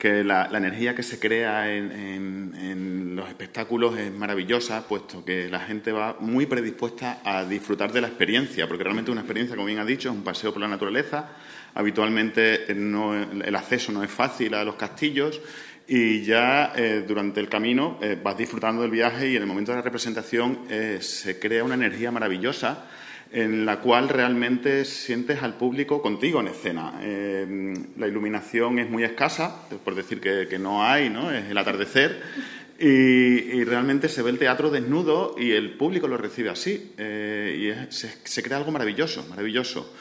que la energía que se crea en los espectáculos es maravillosa, puesto que la gente va muy predispuesta a disfrutar de la experiencia, porque realmente es una experiencia, como bien ha dicho, es un paseo por la naturaleza. Habitualmente el acceso no es fácil a los castillos y ya durante el camino vas disfrutando del viaje y en el momento de la representación se crea una energía maravillosa en la cual realmente sientes al público contigo en escena. La iluminación es muy escasa, por decir que no hay, ¿no? Es el atardecer, y realmente se ve el teatro desnudo y el público lo recibe así. Se crea algo maravilloso, maravilloso.